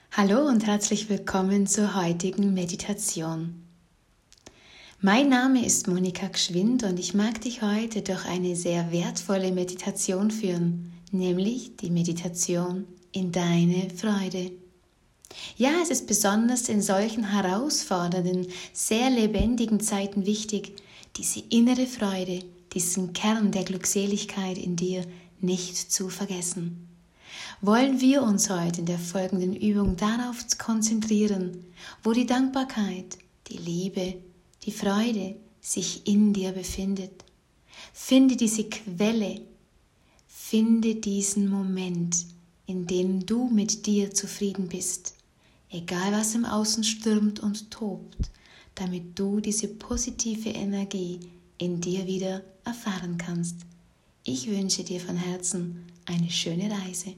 Hallo und herzlich willkommen zur heutigen Meditation. Mein Name ist Monika Gschwind und ich mag dich heute durch eine sehr wertvolle Meditation führen, nämlich die Meditation in deine Freude. Ja, es ist besonders in solchen herausfordernden, sehr lebendigen Zeiten wichtig, diese innere Freude, diesen Kern der Glückseligkeit in dir nicht zu vergessen. Wollen wir uns heute in der folgenden Übung darauf konzentrieren, wo die Dankbarkeit, die Liebe, die Freude sich in dir befindet. Finde diese Quelle, finde diesen Moment, in dem du mit dir zufrieden bist, egal was im Außen stürmt und tobt, damit du diese positive Energie in dir wieder erfahren kannst. Ich wünsche dir von Herzen eine schöne Reise.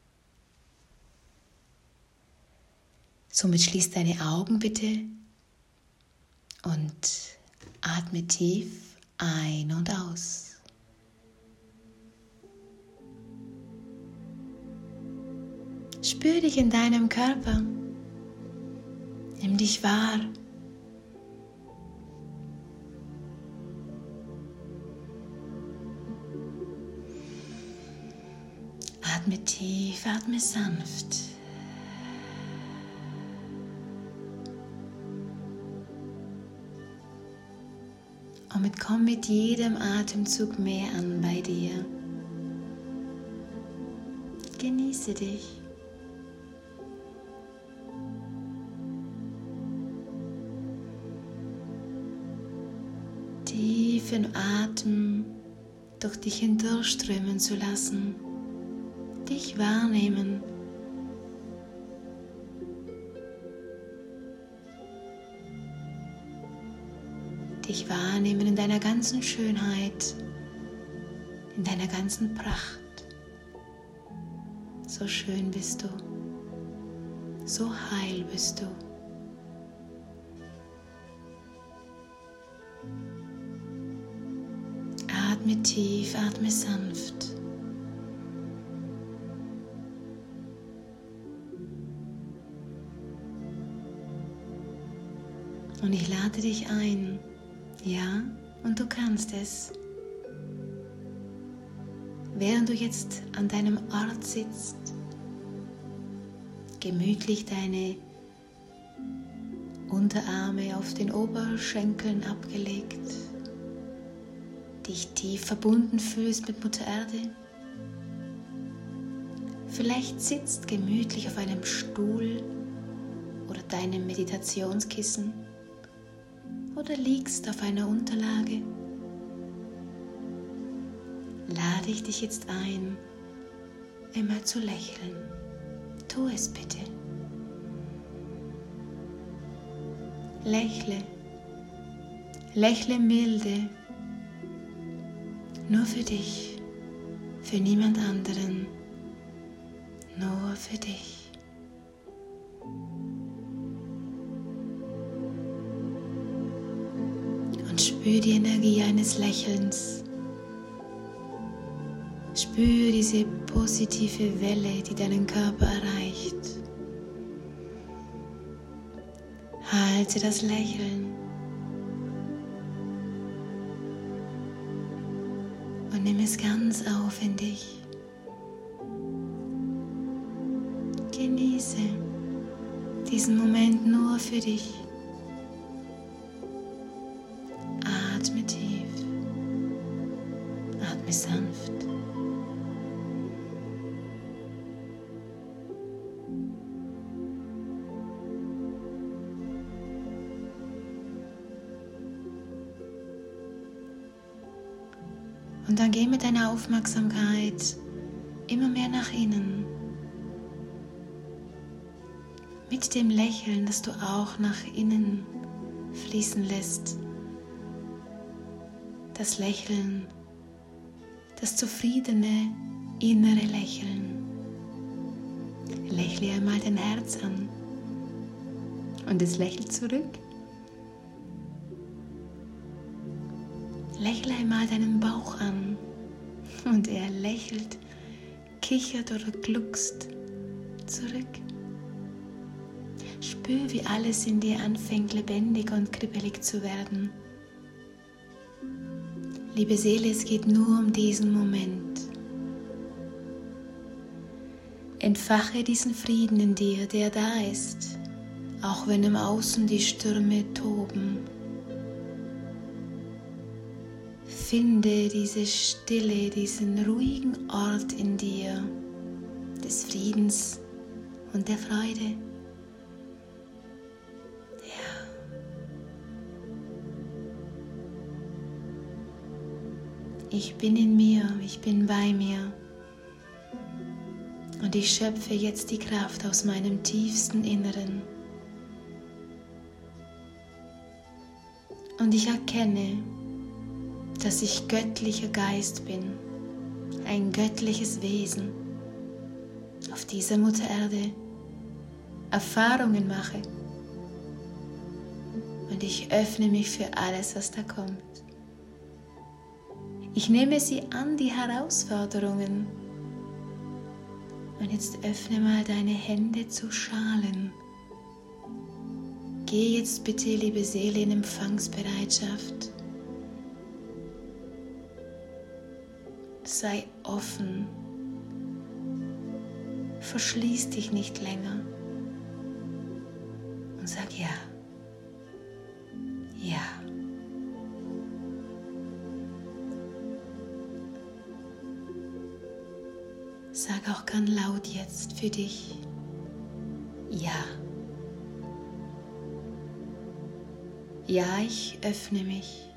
Somit schließ deine Augen bitte und atme tief ein und aus. Spür dich in deinem Körper. Nimm dich wahr. Atme tief, atme sanft. Und komm mit jedem Atemzug mehr an bei dir. Genieße dich. Tiefen Atem durch dich hindurchströmen zu lassen. Dich wahrnehmen. Dich wahrnehmen in deiner ganzen Schönheit, in deiner ganzen Pracht. So schön bist du, so heil bist du. Atme tief, atme sanft. Und ich lade dich ein. Ja, und du kannst es. Während du jetzt an deinem Ort sitzt, gemütlich deine Unterarme auf den Oberschenkeln abgelegt, dich tief verbunden fühlst mit Mutter Erde, vielleicht sitzt gemütlich auf einem Stuhl oder deinem Meditationskissen, oder liegst auf einer Unterlage, lade ich dich jetzt ein, einmal zu lächeln. Tu es bitte. Lächle, lächle milde, nur für dich, für niemand anderen, nur für dich. Spür die Energie eines Lächelns. Spür diese positive Welle, die deinen Körper erreicht. Halte das Lächeln und nimm es ganz auf in dich. Genieße diesen Moment nur für dich. Atme tief, atme sanft. Und dann geh mit deiner Aufmerksamkeit immer mehr nach innen. Mit dem Lächeln, das du auch nach innen fließen lässt. Das Lächeln, das zufriedene innere Lächeln. Lächle einmal dein Herz an und es lächelt zurück. Lächle einmal deinen Bauch an und er lächelt, kichert oder gluckst zurück. Spür, wie alles in dir anfängt lebendig und kribbelig zu werden. Liebe Seele, es geht nur um diesen Moment. Entfache diesen Frieden in dir, der da ist, auch wenn im Außen die Stürme toben. Finde diese Stille, diesen ruhigen Ort in dir, des Friedens und der Freude. Ja. Ich bin in mir, ich bin bei mir. Und ich schöpfe jetzt die Kraft aus meinem tiefsten Inneren. Und ich erkenne, dass ich göttlicher Geist bin, ein göttliches Wesen, auf dieser Mutter Erde Erfahrungen mache. Und ich öffne mich für alles, was da kommt. Ich nehme sie an, die Herausforderungen. Und jetzt öffne mal deine Hände zu Schalen. Geh jetzt bitte, liebe Seele, in Empfangsbereitschaft. Sei offen. Verschließ dich nicht länger. Und sag ja. Ja. Sag auch ganz laut jetzt für dich. Ja. Ja, ich öffne mich.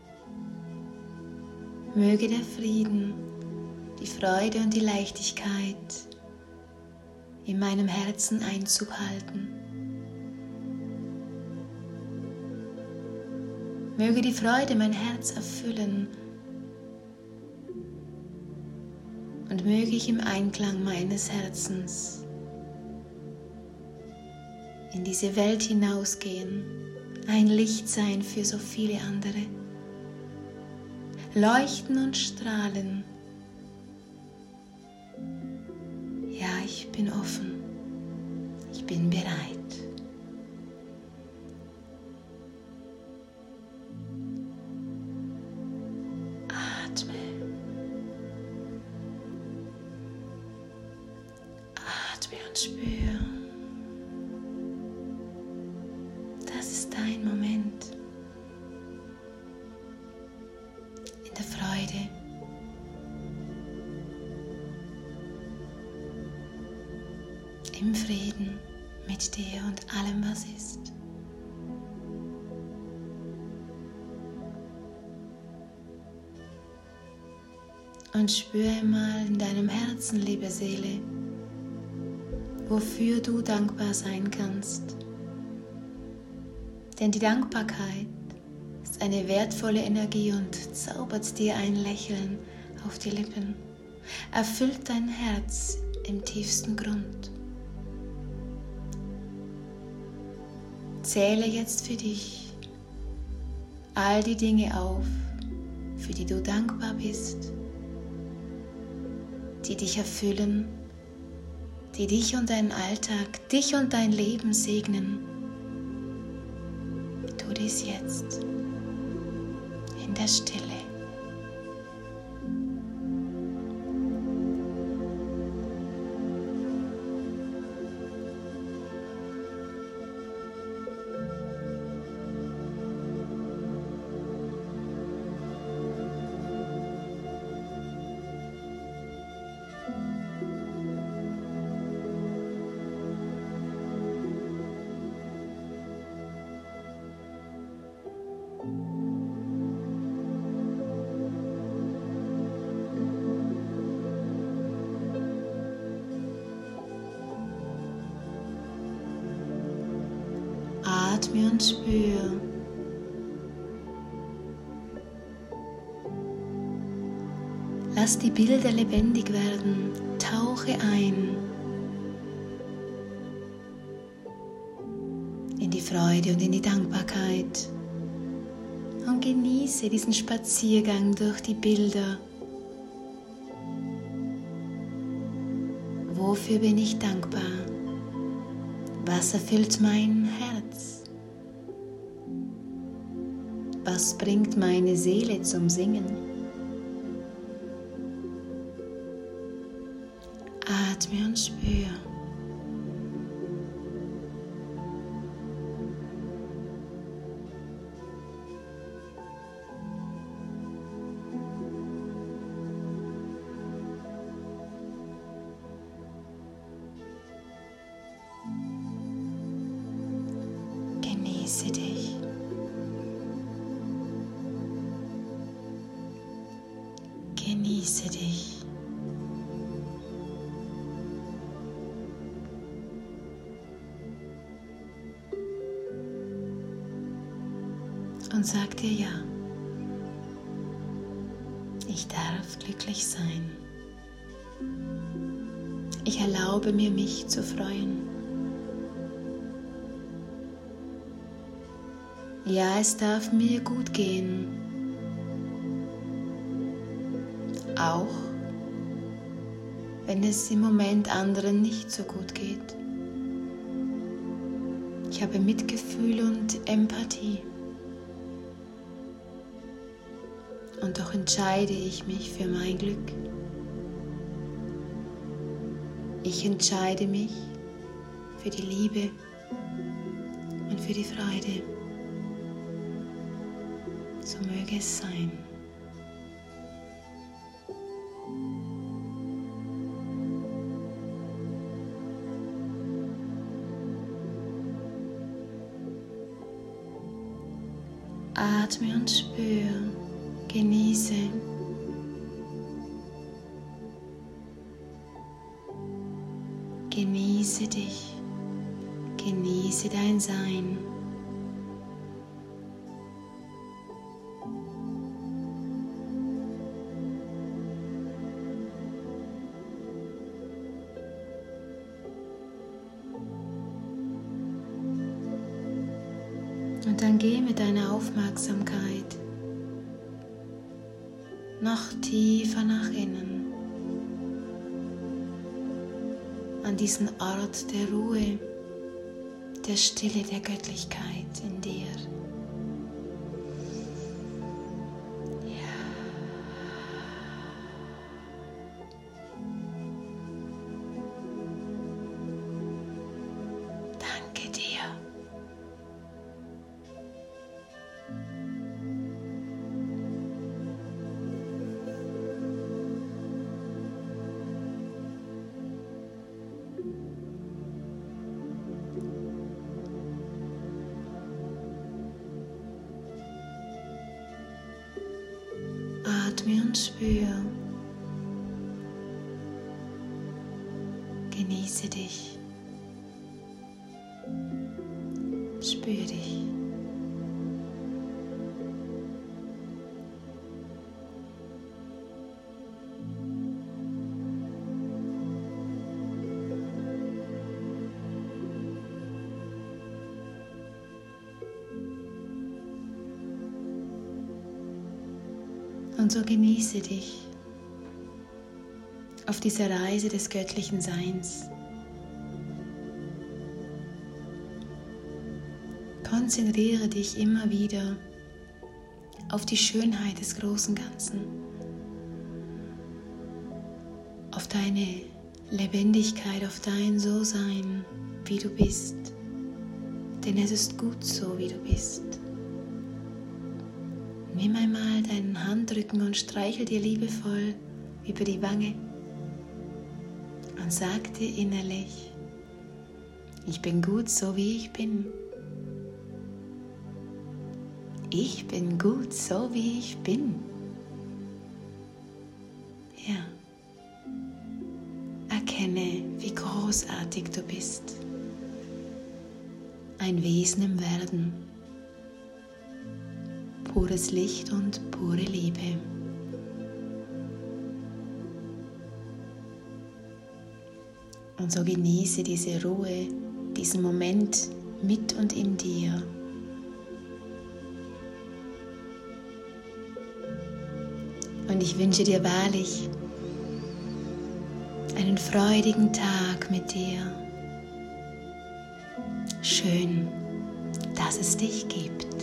Möge der Frieden, die Freude und die Leichtigkeit in meinem Herzen Einzug halten. Möge die Freude mein Herz erfüllen und möge ich im Einklang meines Herzens in diese Welt hinausgehen, ein Licht sein für so viele andere, leuchten und strahlen. Ja, ich bin offen, ich bin bereit. Atme. Atme und spür. Das ist dein Moment. In der Freude. Im Frieden mit dir und allem, was ist. Und spüre mal in deinem Herzen, liebe Seele, wofür du dankbar sein kannst. Denn die Dankbarkeit ist eine wertvolle Energie und zaubert dir ein Lächeln auf die Lippen, erfüllt dein Herz im tiefsten Grund. Zähle jetzt für dich all die Dinge auf, für die du dankbar bist, die dich erfüllen, die dich und deinen Alltag, dich und dein Leben segnen. Tu dies jetzt in der Stille. Atme und spür. Lass die Bilder lebendig werden. Tauche ein in die Freude und in die Dankbarkeit und genieße diesen Spaziergang durch die Bilder. Wofür bin ich dankbar? Was erfüllt mein Herz? Was bringt meine Seele zum Singen? Atme und spür. Genieße dich. Genieße dich. Und sag dir ja, ich darf glücklich sein. Ich erlaube mir, mich zu freuen. Ja, es darf mir gut gehen, auch wenn es im Moment anderen nicht so gut geht. Ich habe Mitgefühl und Empathie. Und doch entscheide ich mich für mein Glück. Ich entscheide mich für die Liebe und für die Freude. So möge es sein. Atme und spür, genieße. Genieße dich, genieße dein Sein. Und dann geh mit deiner Aufmerksamkeit noch tiefer nach innen, an diesen Ort der Ruhe, der Stille, der Göttlichkeit in dir. Danke dir. Atme und spür. Genieße dich. Spür dich. Und so genieße dich auf dieser Reise des göttlichen Seins. Konzentriere dich immer wieder auf die Schönheit des großen Ganzen, auf deine Lebendigkeit, auf dein So-Sein, wie du bist. Denn es ist gut so, wie du bist. Nimm einmal deinen Handrücken und streichel dir liebevoll über die Wange und sag dir innerlich, ich bin gut so, wie ich bin. Ich bin gut so, wie ich bin. Ja. Erkenne, wie großartig du bist. Ein Wesen im Werden. Pures Licht und pure Liebe. Und so genieße diese Ruhe, diesen Moment mit und in dir. Und ich wünsche dir wahrlich einen freudigen Tag mit dir. Schön, dass es dich gibt.